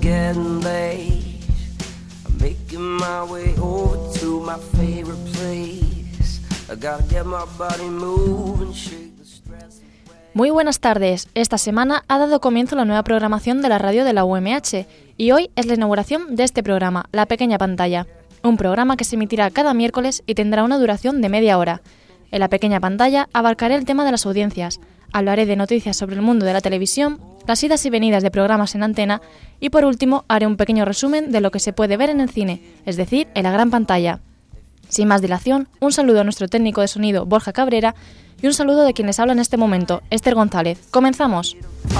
getting late. I'm making my way over to my favorite place. I gotta get my body moving, shake the stress. Muy buenas tardes. Esta semana ha dado comienzo la nueva programación de la radio de la UMH y hoy es la inauguración de este programa, La Pequeña Pantalla. Un programa que se emitirá cada miércoles y tendrá una duración de media hora. En La Pequeña Pantalla abarcaré el tema de las audiencias, hablaré de noticias sobre el mundo de la televisión, las idas y venidas de programas en antena y por último haré un pequeño resumen de lo que se puede ver en el cine, es decir, en la gran pantalla. Sin más dilación, un saludo a nuestro técnico de sonido Borja Cabrera y un saludo de quien les habla en este momento, Esther González. ¡Comenzamos!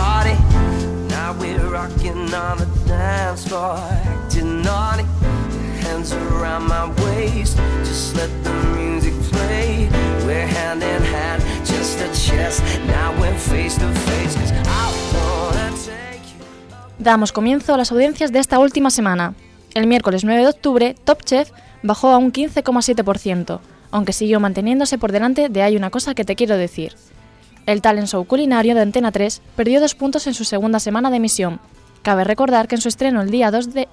Damos comienzo a las audiencias de esta última semana. El miércoles 9 de octubre, Top Chef bajó a un 15,7%, aunque siguió manteniéndose por delante de Hay una cosa que te quiero decir. El talent show culinario de Antena 3 perdió 2 puntos en su segunda semana de emisión. Cabe recordar que en su estreno el día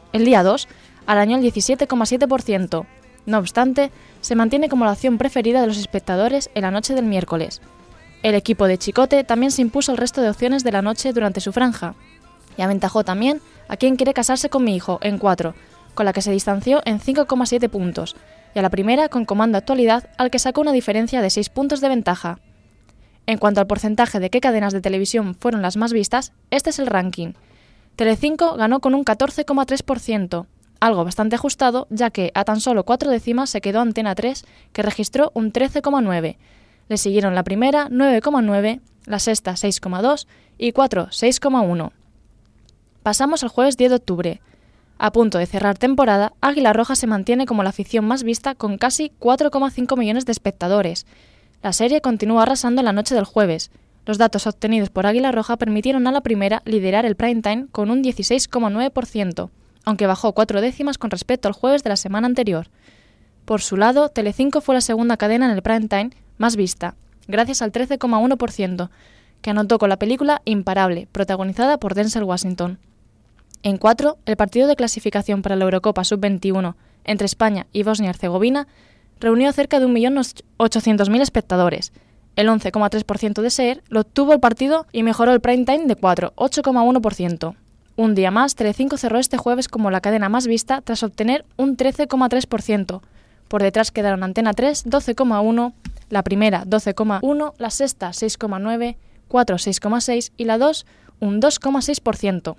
2 arañó el 17,7%. No obstante, se mantiene como la opción preferida de los espectadores en la noche del miércoles. El equipo de Chicote también se impuso el resto de opciones de la noche durante su franja, y aventajó también a Quién quiere casarse con mi hijo en 4, con la que se distanció en 5,7 puntos, y a la primera con Comando Actualidad, al que sacó una diferencia de 6 puntos de ventaja. En cuanto al porcentaje de qué cadenas de televisión fueron las más vistas, este es el ranking. Telecinco ganó con un 14,3%, algo bastante ajustado, ya que a tan solo 4 décimas se quedó Antena 3, que registró un 13,9%. Le siguieron la primera, 9,9%, la sexta, 6,2% y 4, 6,1%. Pasamos al jueves 10 de octubre. A punto de cerrar temporada, Águila Roja se mantiene como la afición más vista con casi 4,5 millones de espectadores. La serie continúa arrasando la noche del jueves. Los datos obtenidos por Águila Roja permitieron a la primera liderar el prime time con un 16,9%, aunque bajó 4 décimas con respecto al jueves de la semana anterior. Por su lado, Telecinco fue la segunda cadena en el prime time más vista, gracias al 13,1%, que anotó con la película Imparable, protagonizada por Denzel Washington. En 4, el partido de clasificación para la Eurocopa Sub-21 entre España y Bosnia-Herzegovina reunió cerca de 1.800.000 espectadores. El 11,3% de SER lo obtuvo el partido y mejoró el prime time de 4, 8,1%. Un día más, Telecinco cerró este jueves como la cadena más vista tras obtener un 13,3%. Por detrás quedaron Antena 3, 12,1%, la primera, 12,1%, la sexta, 6,9%, 4, 6,6% y la 2, un 2,6%.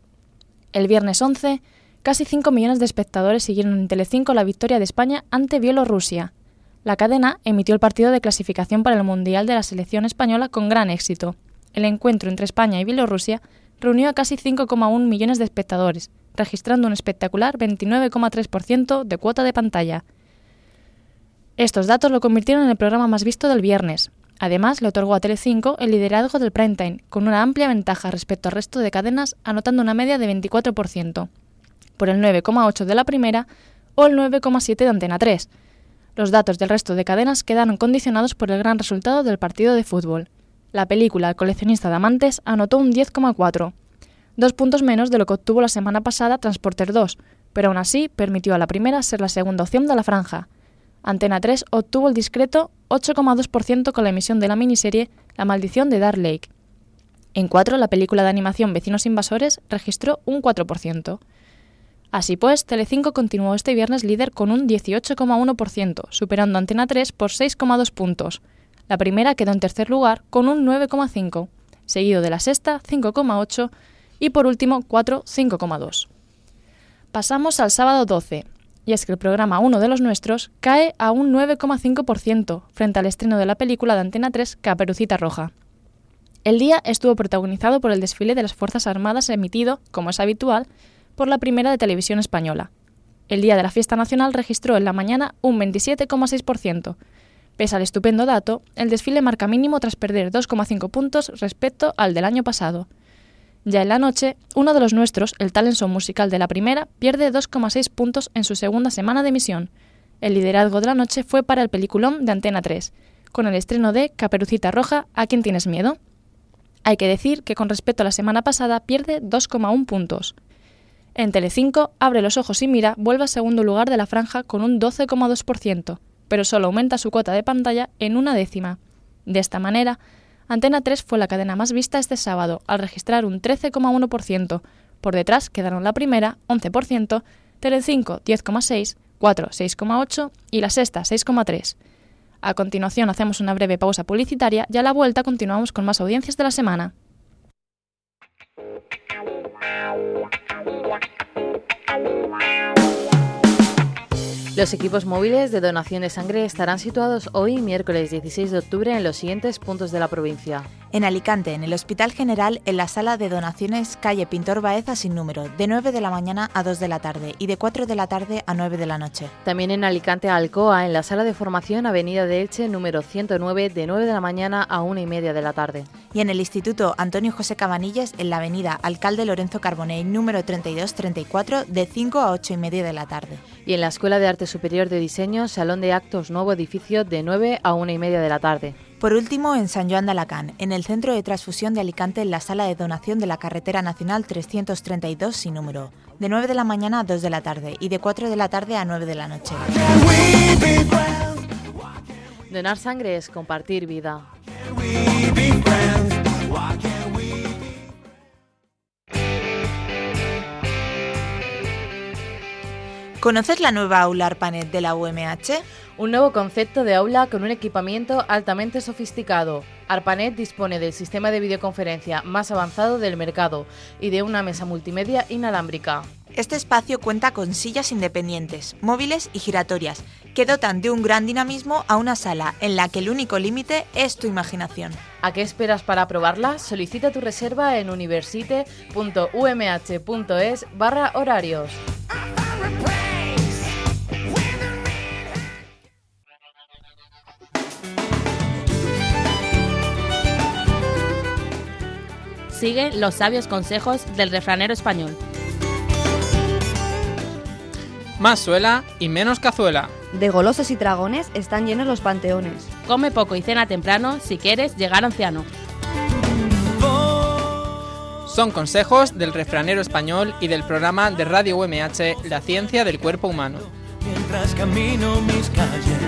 El viernes 11, casi 5 millones de espectadores siguieron en Telecinco la victoria de España ante Bielorrusia. La cadena emitió el partido de clasificación para el Mundial de la selección española con gran éxito. El encuentro entre España y Bielorrusia reunió a casi 5,1 millones de espectadores, registrando un espectacular 29,3% de cuota de pantalla. Estos datos lo convirtieron en el programa más visto del viernes. Además, le otorgó a Telecinco el liderazgo del prime time, con una amplia ventaja respecto al resto de cadenas, anotando una media de 24%, por el 9,8% de la primera o el 9,7% de Antena 3. Los datos del resto de cadenas quedaron condicionados por el gran resultado del partido de fútbol. La película El coleccionista de amantes anotó un 10,4%, 2 puntos menos de lo que obtuvo la semana pasada Transporter 2, pero aún así permitió a la primera ser la segunda opción de la franja. Antena 3 obtuvo el discreto 8,2% con la emisión de la miniserie La maldición de Dark Lake. En 4, la película de animación Vecinos invasores registró un 4%. Así pues, Telecinco continuó este viernes líder con un 18,1%, superando a Antena 3 por 6,2 puntos. La primera quedó en tercer lugar con un 9,5%, seguido de la sexta, 5,8%, y por último, 4, 5,2%. Pasamos al sábado 12. Y es que el programa Uno de los Nuestros cae a un 9,5% frente al estreno de la película de Antena 3 Caperucita Roja. El día estuvo protagonizado por el desfile de las Fuerzas Armadas emitido, como es habitual, por la primera de Televisión Española. El día de la fiesta nacional registró en la mañana un 27,6%. Pese al estupendo dato, el desfile marca mínimo tras perder 2,5 puntos respecto al del año pasado. Ya en la noche, Uno de los Nuestros, el talent show musical de la primera, pierde 2,6 puntos en su segunda semana de emisión. El liderazgo de la noche fue para el peliculón de Antena 3, con el estreno de Caperucita Roja, ¿A quién tienes miedo? Hay que decir que con respecto a la semana pasada pierde 2,1 puntos. En Telecinco, Abre los ojos y mira vuelve al segundo lugar de la franja con un 12,2%, pero solo aumenta su cuota de pantalla en 1/10. De esta manera, Antena 3 fue la cadena más vista este sábado, al registrar un 13,1%. Por detrás quedaron La Primera, 11%, Telecinco, 10,6%, 4, 6,8% y La Sexta, 6,3%. A continuación hacemos una breve pausa publicitaria y a la vuelta continuamos con más audiencias de la semana. Los equipos móviles de donación de sangre estarán situados hoy, miércoles 16 de octubre, en los siguientes puntos de la provincia. En Alicante, en el Hospital General, en la sala de donaciones calle Pintor Baeza sin número, de 9 de la mañana a 2 de la tarde y de 4 de la tarde a 9 de la noche. También en Alicante, Alcoa, en la sala de formación Avenida de Elche número 109, de 9 de la mañana a 1:30 de la tarde. Y en el Instituto Antonio José Cabanillas, en la avenida Alcalde Lorenzo Carbonell número 3234, de 5 a 8:30 de la tarde. Y en la Escuela de Arte Superior de Diseño, Salón de Actos Nuevo Edificio, de 9 a 1:30 de la tarde. Por último, en San Joan de Alacant, en el Centro de Transfusión de Alicante, en la sala de donación de la Carretera Nacional 332 sin número, de 9 de la mañana a 2 de la tarde y de 4 de la tarde a 9 de la noche. Donar sangre es compartir vida. ¿Conoces la nueva aula ARPANET de la UMH? Un nuevo concepto de aula con un equipamiento altamente sofisticado. ARPANET dispone del sistema de videoconferencia más avanzado del mercado y de una mesa multimedia inalámbrica. Este espacio cuenta con sillas independientes, móviles y giratorias, que dotan de un gran dinamismo a una sala en la que el único límite es tu imaginación. ¿A qué esperas para probarla? Solicita tu reserva en universite.umh.es/horarios. Sigue los sabios consejos del refranero español. Más suela y menos cazuela. De golosos y dragones están llenos los panteones. Come poco y cena temprano si quieres llegar anciano. Son consejos del refranero español y del programa de Radio UMH La ciencia del cuerpo humano. Mientras camino mis calles.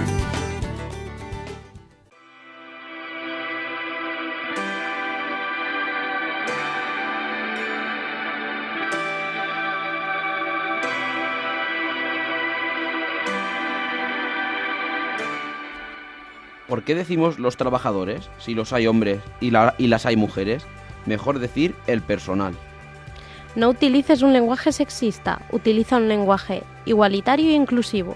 ¿Por qué decimos los trabajadores si los hay hombres y las hay mujeres? Mejor decir el personal. No utilices un lenguaje sexista, utiliza un lenguaje igualitario e inclusivo.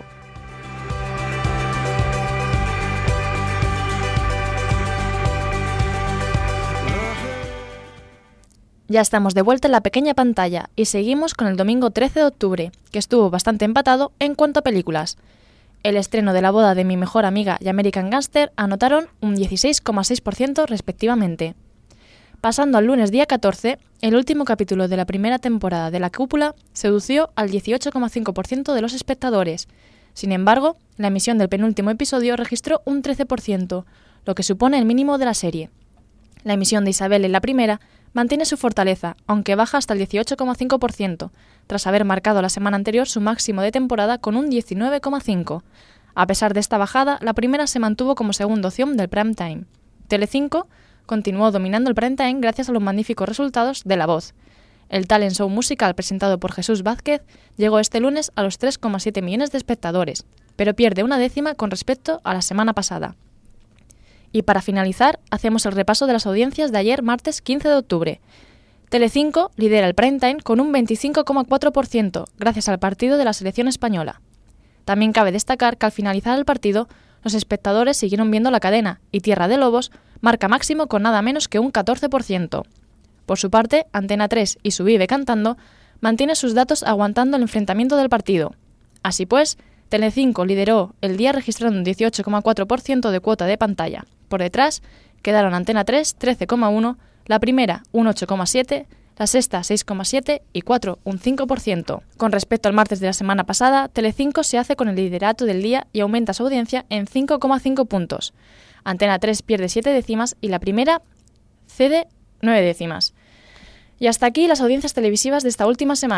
Ya estamos de vuelta en la pequeña pantalla y seguimos con el domingo 13 de octubre, que estuvo bastante empatado en cuanto a películas. El estreno de La boda de mi mejor amiga y American Gangster anotaron un 16,6% respectivamente. Pasando al lunes día 14, el último capítulo de la primera temporada de La Cúpula sedució al 18,5% de los espectadores. Sin embargo, la emisión del penúltimo episodio registró un 13%, lo que supone el mínimo de la serie. La emisión de Isabel en la primera mantiene su fortaleza, aunque baja hasta el 18,5%, tras haber marcado la semana anterior su máximo de temporada con un 19,5%. A pesar de esta bajada, la primera se mantuvo como segunda opción del prime time. Telecinco continuó dominando el prime time gracias a los magníficos resultados de La Voz. El talent show musical presentado por Jesús Vázquez llegó este lunes a los 3,7 millones de espectadores, pero pierde una décima con respecto a la semana pasada. Y para finalizar, hacemos el repaso de las audiencias de ayer, martes 15 de octubre. Telecinco lidera el prime time con un 25,4%, gracias al partido de la selección española. También cabe destacar que al finalizar el partido, los espectadores siguieron viendo la cadena y Tierra de Lobos marca máximo con nada menos que un 14%. Por su parte, Antena 3 y Su Vive Cantando mantiene sus datos aguantando el enfrentamiento del partido. Así pues, Telecinco lideró el día registrando un 18,4% de cuota de pantalla. Por detrás quedaron Antena 3, 13,1%, La Primera, un 8,7%, La Sexta, 6,7% y 4, un 5%. Con respecto al martes de la semana pasada, Telecinco se hace con el liderato del día y aumenta su audiencia en 5,5 puntos. Antena 3 pierde 7 décimas y La Primera cede 9 décimas. Y hasta aquí las audiencias televisivas de esta última semana.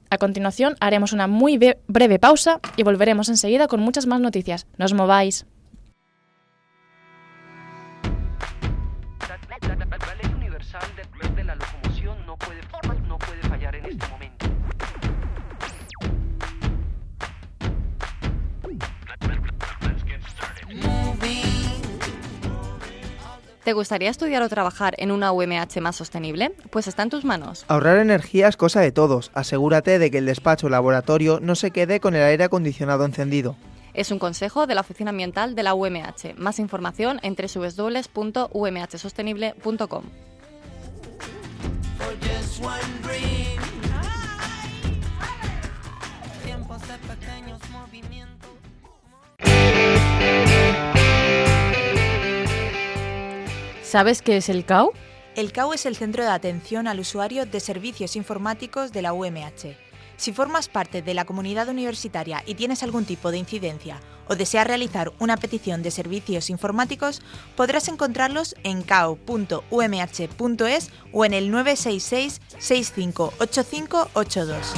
A continuación haremos una muy breve pausa y volveremos enseguida con muchas más noticias. No os mováis. La ley universal de la locomoción no puede fallar en este momento. ¿Te gustaría estudiar o trabajar en una UMH más sostenible? Pues está en tus manos. Ahorrar energía es cosa de todos. Asegúrate de que el despacho o laboratorio no se quede con el aire acondicionado encendido. Es un consejo de la Oficina Ambiental de la UMH. Más información en www.umhsostenible.com. ¿Sabes qué es el CAU? El CAU es el Centro de Atención al Usuario de Servicios Informáticos de la UMH. Si formas parte de la comunidad universitaria y tienes algún tipo de incidencia o deseas realizar una petición de servicios informáticos, podrás encontrarlos en cao.umh.es o en el 966 658582.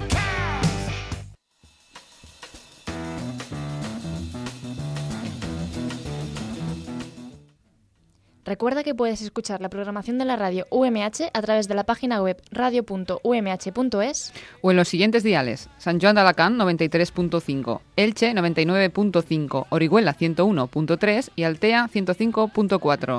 Recuerda que puedes escuchar la programación de la radio UMH a través de la página web radio.umh.es o en los siguientes diales: San Joan de Alacant 93.5, Elche 99.5, Orihuela 101.3 y Altea 105.4.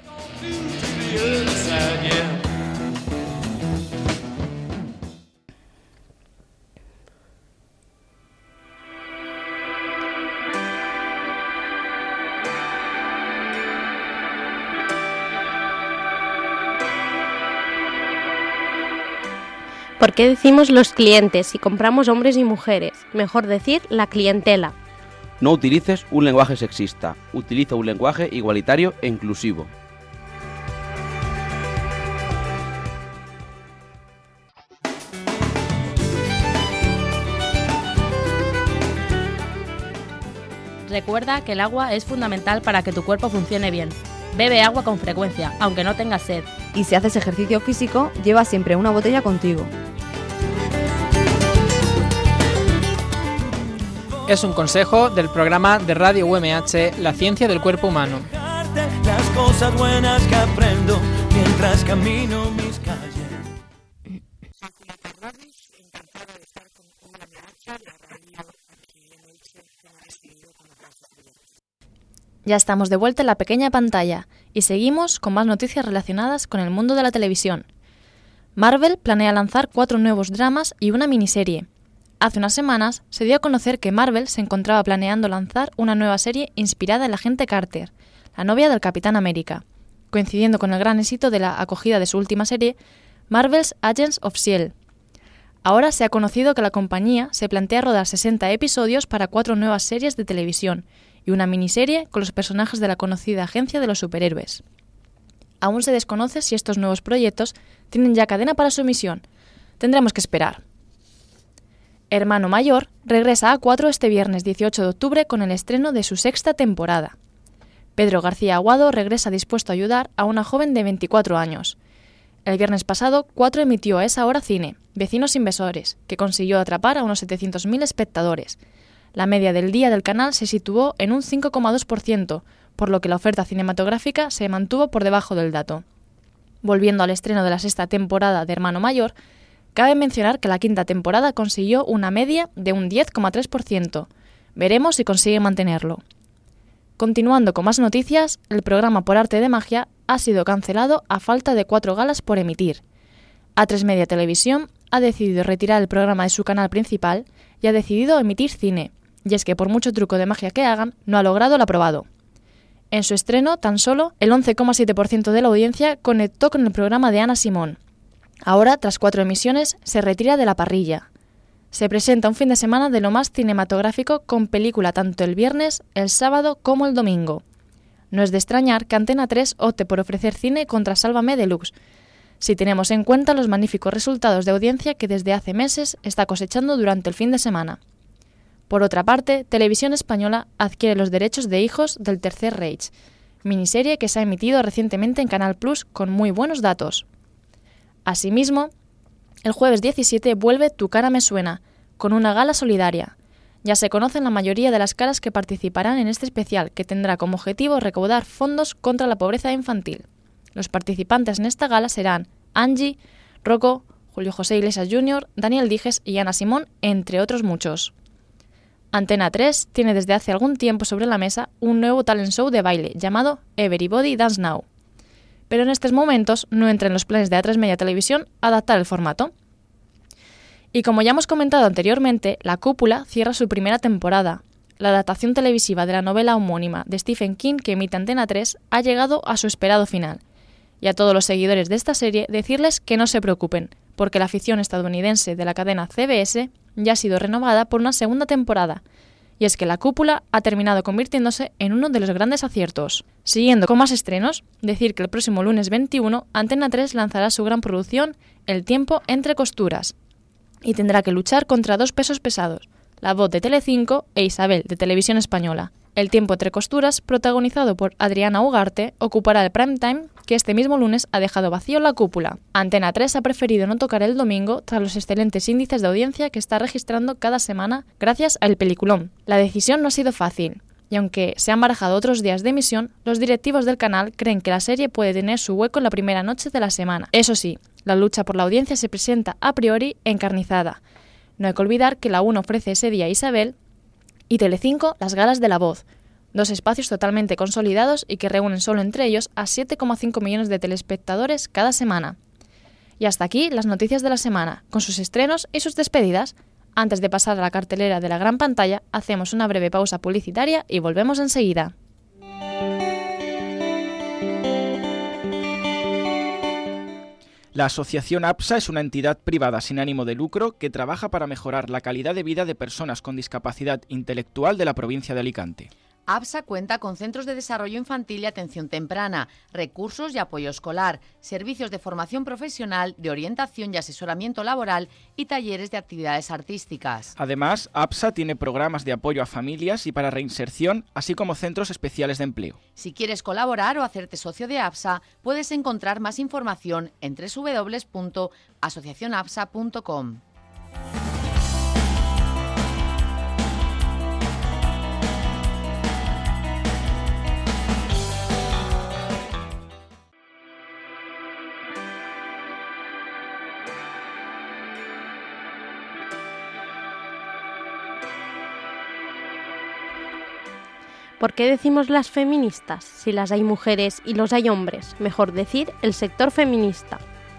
¿Por qué decimos los clientes si compramos hombres y mujeres? Mejor decir la clientela. No utilices un lenguaje sexista. Utiliza un lenguaje igualitario e inclusivo. Recuerda que el agua es fundamental para que tu cuerpo funcione bien. Bebe agua con frecuencia, aunque no tengas sed. Y si haces ejercicio físico, lleva siempre una botella contigo. Es un consejo del programa de Radio UMH, La ciencia del cuerpo humano. Las cosas buenas que aprendo mientras camino mis calles. Ya estamos de vuelta en la pequeña pantalla y seguimos con más noticias relacionadas con el mundo de la televisión. Marvel planea lanzar 4 nuevos dramas y una miniserie. Hace unas semanas se dio a conocer que Marvel se encontraba planeando lanzar una nueva serie inspirada en la agente Carter, la novia del Capitán América, coincidiendo con el gran éxito de la acogida de su última serie, Marvel's Agents of S.H.I.E.L.D. Ahora se ha conocido que la compañía se plantea rodar 60 episodios para 4 nuevas series de televisión y una miniserie con los personajes de la conocida agencia de los superhéroes. Aún se desconoce si estos nuevos proyectos tienen ya cadena para su emisión. Tendremos que esperar. Hermano Mayor regresa a A4 este viernes 18 de octubre con el estreno de su 6ª temporada. Pedro García Aguado regresa dispuesto a ayudar a una joven de 24 años. El viernes pasado, 4 emitió a esa hora cine, Vecinos Invasores, que consiguió atrapar a unos 700.000 espectadores. La media del día del canal se situó en un 5,2%, por lo que la oferta cinematográfica se mantuvo por debajo del dato. Volviendo al estreno de la 6ª temporada de Hermano Mayor, cabe mencionar que la 5ª temporada consiguió una media de un 10,3%. Veremos si consigue mantenerlo. Continuando con más noticias, el programa Por Arte de Magia ha sido cancelado a falta de 4 galas por emitir. A3 Media Televisión ha decidido retirar el programa de su canal principal y ha decidido emitir cine, y es que por mucho truco de magia que hagan, no ha logrado el aprobado. En su estreno, tan solo el 11,7% de la audiencia conectó con el programa de Ana Simón. Ahora, tras 4 emisiones, se retira de la parrilla. Se presenta un fin de semana de lo más cinematográfico con película tanto el viernes, el sábado como el domingo. No es de extrañar que Antena 3 opte por ofrecer cine contra Sálvame Deluxe, si tenemos en cuenta los magníficos resultados de audiencia que desde hace meses está cosechando durante el fin de semana. Por otra parte, Televisión Española adquiere los derechos de Hijos del Tercer Reich, miniserie que se ha emitido recientemente en Canal Plus con muy buenos datos. Asimismo, El jueves 17 vuelve Tu cara me suena, con una gala solidaria. Ya se conocen la mayoría de las caras que participarán en este especial, que tendrá como objetivo recaudar fondos contra la pobreza infantil. Los participantes en esta gala serán Angie, Rocco, Julio José Iglesias Jr., Daniel Dijes y Ana Simón, entre otros muchos. Antena 3 tiene desde hace algún tiempo sobre la mesa un nuevo talent show de baile llamado Everybody Dance Now. Pero en estos momentos no entra en los planes de A3 Media Televisión adaptar el formato. Y como ya hemos comentado anteriormente, La Cúpula cierra su primera temporada. La adaptación televisiva de la novela homónima de Stephen King que emite Antena 3 ha llegado a su esperado final. Y a todos los seguidores de esta serie decirles que no se preocupen, porque la afición estadounidense de la cadena CBS ya ha sido renovada por una segunda temporada. Y es que La Cúpula ha terminado convirtiéndose en uno de los grandes aciertos. Siguiendo con más estrenos, decir que el próximo lunes 21 Antena 3 lanzará su gran producción El tiempo entre costuras y tendrá que luchar contra dos pesos pesados, La Voz de Telecinco e Isabel de Televisión Española. El tiempo entre costuras, protagonizado por Adriana Ugarte, ocupará el prime time que este mismo lunes ha dejado vacío La Cúpula. Antena 3 ha preferido no tocar el domingo tras los excelentes índices de audiencia que está registrando cada semana gracias al peliculón. La decisión no ha sido fácil, y aunque se han barajado otros días de emisión, los directivos del canal creen que la serie puede tener su hueco en la primera noche de la semana. Eso sí, la lucha por la audiencia se presenta a priori encarnizada. No hay que olvidar que la 1 ofrece ese día a Isabel y Telecinco las galas de La Voz, dos espacios totalmente consolidados y que reúnen solo entre ellos a 7,5 millones de telespectadores cada semana. Y hasta aquí las noticias de la semana, con sus estrenos y sus despedidas. Antes de pasar a la cartelera de la gran pantalla, hacemos una breve pausa publicitaria y volvemos enseguida. La asociación APSA es una entidad privada sin ánimo de lucro que trabaja para mejorar la calidad de vida de personas con discapacidad intelectual de la provincia de Alicante. APSA cuenta con centros de desarrollo infantil y atención temprana, recursos y apoyo escolar, servicios de formación profesional, de orientación y asesoramiento laboral y talleres de actividades artísticas. Además, APSA tiene programas de apoyo a familias y para reinserción, así como centros especiales de empleo. Si quieres colaborar o hacerte socio de APSA, puedes encontrar más información en www.asociacionapsa.com. ¿Por qué decimos las feministas? Si las hay mujeres y los hay hombres, mejor decir el sector feminista.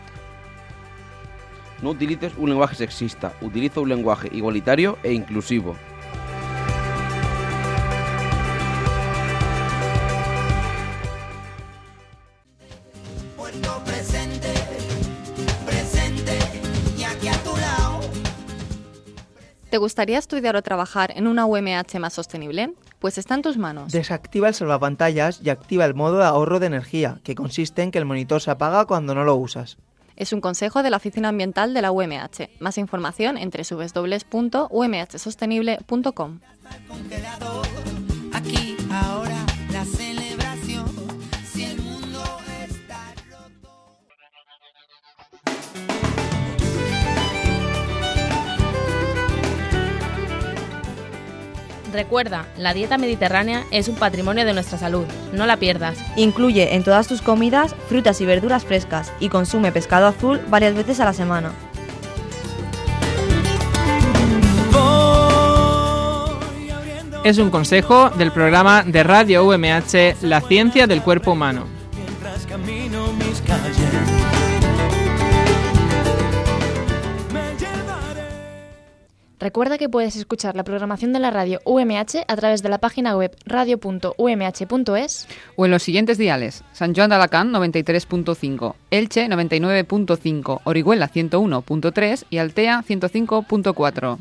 No utilices un lenguaje sexista, utiliza un lenguaje igualitario e inclusivo. ¿Te gustaría estudiar o trabajar en una UMH más sostenible? Pues está en tus manos. Desactiva el salvapantallas y activa el modo de ahorro de energía, que consiste en que el monitor se apaga cuando no lo usas. Es un consejo de la Oficina Ambiental de la UMH. Más información en www.umhsostenible.com. Aquí, ahora, la celebración. Si el mundo está roto. Recuerda, la dieta mediterránea es un patrimonio de nuestra salud. No la pierdas. Incluye en todas tus comidas frutas y verduras frescas y consume pescado azul varias veces a la semana. Es un consejo del programa de Radio UMH La ciencia del cuerpo humano. Mientras camino mis calles. Recuerda que puedes escuchar la programación de la radio UMH a través de la página web radio.umh.es o en los siguientes diales: San Joan de Alacant 93.5, Elche 99.5, Orihuela 101.3 y Altea 105.4.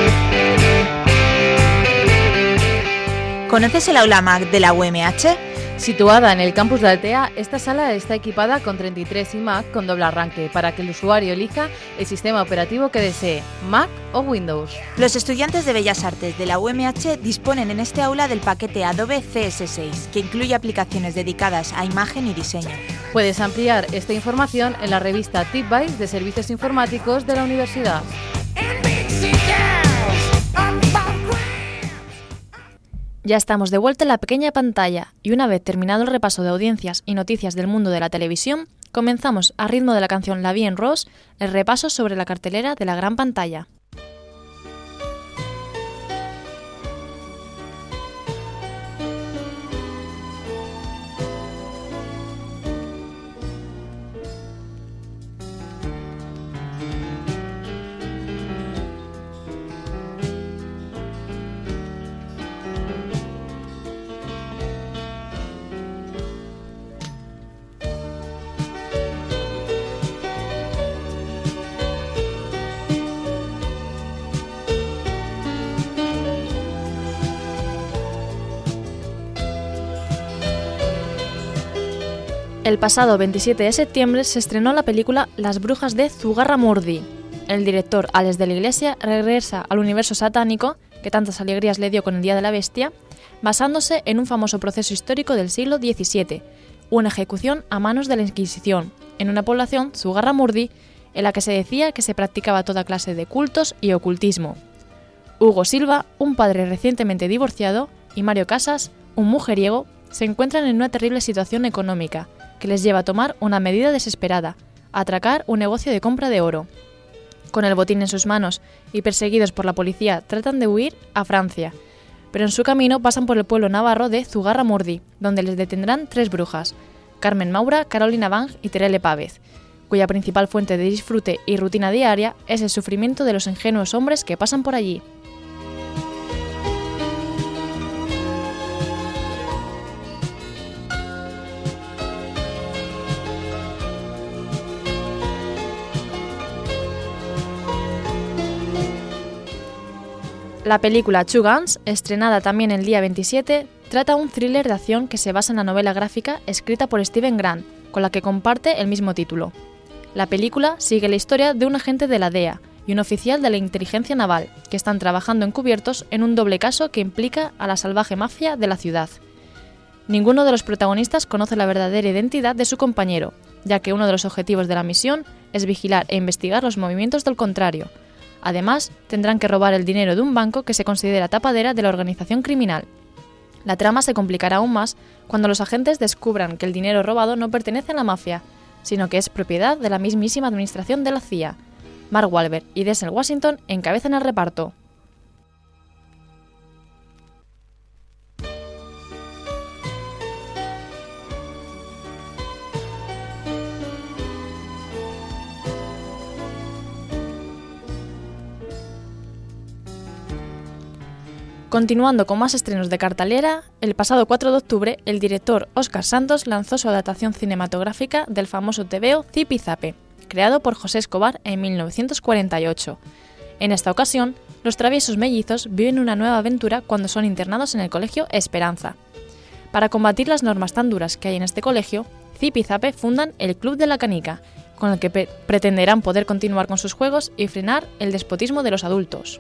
¿Conoces el aula MAC de la UMH? Situada en el campus de Altea, esta sala está equipada con 33 iMac con doble arranque para que el usuario elija el sistema operativo que desee, Mac o Windows. Los estudiantes de Bellas Artes de la UMH disponen en este aula del paquete Adobe CS6, que incluye aplicaciones dedicadas a imagen y diseño. Puedes ampliar esta información en la revista TipBytes de Servicios Informáticos de la Universidad. Ya estamos de vuelta en la pequeña pantalla y una vez terminado el repaso de audiencias y noticias del mundo de la televisión, comenzamos a ritmo de la canción La Vie en Rose el repaso sobre la cartelera de la gran pantalla. El pasado 27 de septiembre se estrenó la película Las brujas de Zugarramurdi. El director Alex de la Iglesia regresa al universo satánico, que tantas alegrías le dio con el Día de la Bestia, basándose en un famoso proceso histórico del siglo XVII, una ejecución a manos de la Inquisición, en una población, Zugarramurdi, en la que se decía que se practicaba toda clase de cultos y ocultismo. Hugo Silva, un padre recientemente divorciado, y Mario Casas, un mujeriego, se encuentran en una terrible situación económica, que les lleva a tomar una medida desesperada, atracar un negocio de compra de oro. Con el botín en sus manos y perseguidos por la policía, tratan de huir a Francia, pero en su camino pasan por el pueblo navarro de Zugarramurdi, donde les detendrán 3 brujas, Carmen Maura, Carolina Bang y Terele Pávez, cuya principal fuente de disfrute y rutina diaria es el sufrimiento de los ingenuos hombres que pasan por allí. La película Two Guns, estrenada también el día 27, trata un thriller de acción que se basa en la novela gráfica escrita por Steven Grant, con la que comparte el mismo título. La película sigue la historia de un agente de la DEA y un oficial de la inteligencia naval, que están trabajando encubiertos en un doble caso que implica a la salvaje mafia de la ciudad. Ninguno de los protagonistas conoce la verdadera identidad de su compañero, ya que uno de los objetivos de la misión es vigilar e investigar los movimientos del contrario. Además, tendrán que robar el dinero de un banco que se considera tapadera de la organización criminal. La trama se complicará aún más cuando los agentes descubran que el dinero robado no pertenece a la mafia, sino que es propiedad de la mismísima administración de la CIA. Mark Wahlberg y Denzel Washington encabezan el reparto. Continuando con más estrenos de cartelera, el pasado 4 de octubre el director Óscar Santos lanzó su adaptación cinematográfica del famoso tebeo Zipi Zape, creado por José Escobar en 1948. En esta ocasión, los traviesos mellizos viven una nueva aventura cuando son internados en el colegio Esperanza. Para combatir las normas tan duras que hay en este colegio, Zipi Zape fundan el Club de la Canica, con el que pretenderán poder continuar con sus juegos y frenar el despotismo de los adultos.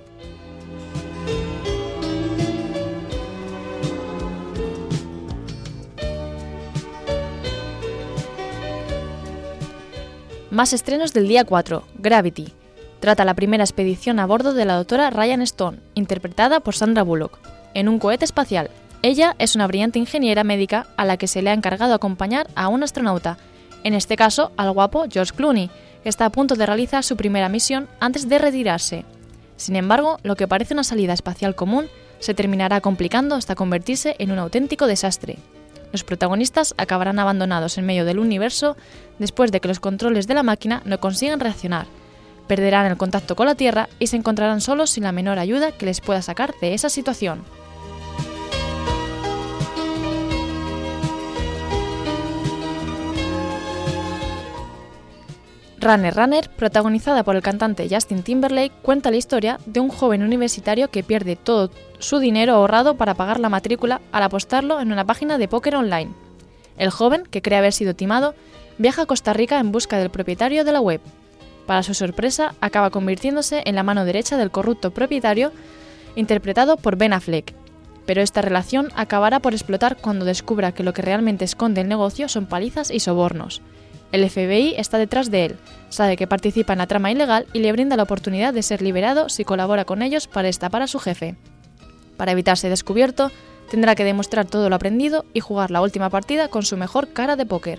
Más estrenos del día 4, Gravity. Trata la primera expedición a bordo de la doctora Ryan Stone, interpretada por Sandra Bullock, en un cohete espacial. Ella es una brillante ingeniera médica a la que se le ha encargado acompañar a un astronauta, en este caso al guapo George Clooney, que está a punto de realizar su primera misión antes de retirarse. Sin embargo, lo que parece una salida espacial común se terminará complicando hasta convertirse en un auténtico desastre. Los protagonistas acabarán abandonados en medio del universo después de que los controles de la máquina no consigan reaccionar. Perderán el contacto con la Tierra y se encontrarán solos sin la menor ayuda que les pueda sacar de esa situación. Runner Runner, protagonizada por el cantante Justin Timberlake, cuenta la historia de un joven universitario que pierde todo su dinero ahorrado para pagar la matrícula al apostarlo en una página de póker online. El joven, que cree haber sido timado, viaja a Costa Rica en busca del propietario de la web. Para su sorpresa, acaba convirtiéndose en la mano derecha del corrupto propietario, interpretado por Ben Affleck. Pero esta relación acabará por explotar cuando descubra que lo que realmente esconde el negocio son palizas y sobornos. El FBI está detrás de él, sabe que participa en la trama ilegal y le brinda la oportunidad de ser liberado si colabora con ellos para destapar a su jefe. Para evitar ser descubierto, tendrá que demostrar todo lo aprendido y jugar la última partida con su mejor cara de póker.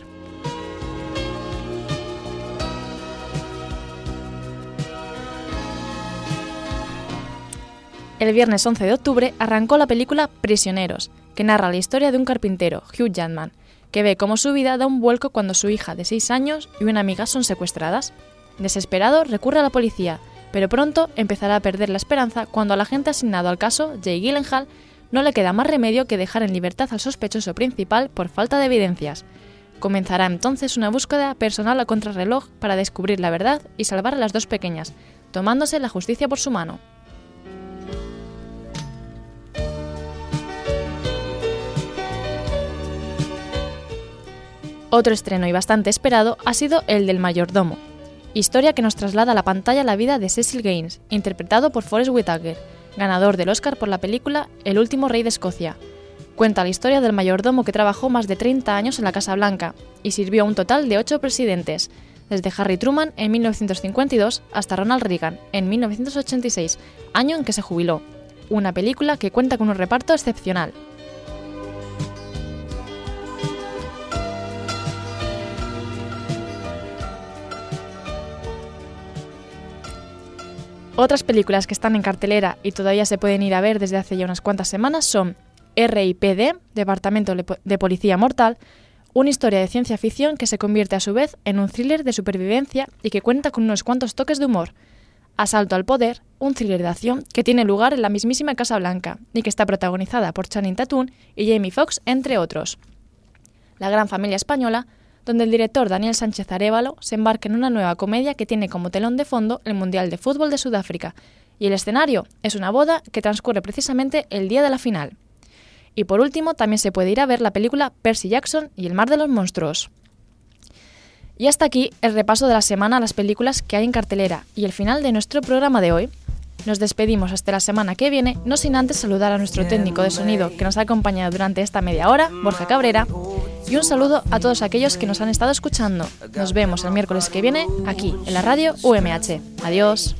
El viernes 11 de octubre arrancó la película Prisioneros, que narra la historia de un carpintero, Hugh Jackman, que ve cómo su vida da un vuelco cuando su hija de 6 años y una amiga son secuestradas. Desesperado, recurre a la policía, pero pronto empezará a perder la esperanza cuando al agente asignado al caso, Jake Gyllenhaal, no le queda más remedio que dejar en libertad al sospechoso principal por falta de evidencias. Comenzará entonces una búsqueda personal a contrarreloj para descubrir la verdad y salvar a las dos pequeñas, tomándose la justicia por su mano. Otro estreno y bastante esperado ha sido el del Mayordomo, historia que nos traslada a la pantalla la vida de Cecil Gaines, interpretado por Forest Whitaker, ganador del Oscar por la película El último rey de Escocia. Cuenta la historia del mayordomo que trabajó más de 30 años en la Casa Blanca y sirvió a un total de 8 presidentes, desde Harry Truman en 1952 hasta Ronald Reagan en 1986, año en que se jubiló. Una película que cuenta con un reparto excepcional. Otras películas que están en cartelera y todavía se pueden ir a ver desde hace ya unas cuantas semanas son R.I.P.D., Departamento de Policía Mortal, una historia de ciencia ficción que se convierte a su vez en un thriller de supervivencia y que cuenta con unos cuantos toques de humor. Asalto al poder, un thriller de acción que tiene lugar en la mismísima Casa Blanca y que está protagonizada por Channing Tatum y Jamie Foxx, entre otros. La gran familia española, donde el director Daniel Sánchez Arévalo se embarca en una nueva comedia que tiene como telón de fondo el Mundial de Fútbol de Sudáfrica, y el escenario es una boda que transcurre precisamente el día de la final. Y por último, también se puede ir a ver la película Percy Jackson y el mar de los monstruos. Y hasta aquí el repaso de la semana a las películas que hay en cartelera y el final de nuestro programa de hoy. Nos despedimos hasta la semana que viene, no sin antes saludar a nuestro técnico de sonido que nos ha acompañado durante esta media hora, Borja Cabrera, y un saludo a todos aquellos que nos han estado escuchando. Nos vemos el miércoles que viene aquí en la radio UMH. Adiós.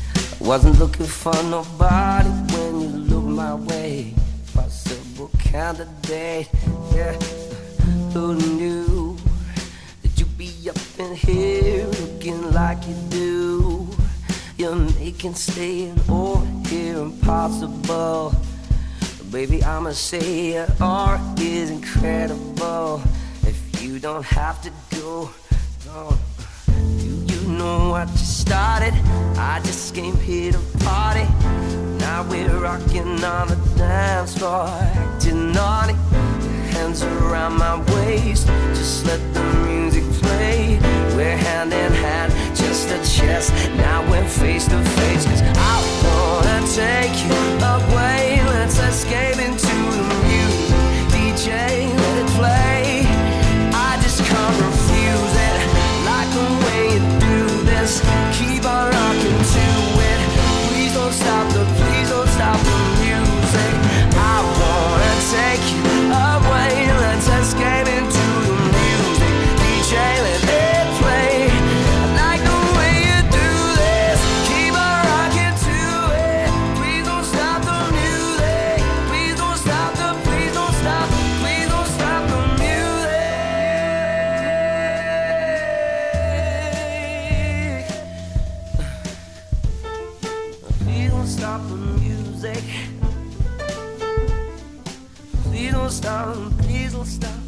You're making staying over here impossible. Baby, I'ma say your art is incredible. If you don't have to go, no. You know what you started? I just came here to party. Now we're rocking on the dance floor, acting naughty. Hands around my waist, just let the music play. We're hand in hand, chest to chest. Now we're face to face, 'cause I wanna take you away. Let's escape into the music. DJ, let it play. I just can't refuse it. Like the way you do this. Keep on rocking to it. Please don't stop the music. I wanna take you away. Let's escape into the music. DJ, let it play. I like the way you do this. Keep on rocking to it. Please don't stop the music. Please don't stop the, please don't stop, please don't stop the music. Please don't stop the music. Please don't stop, please don't stop.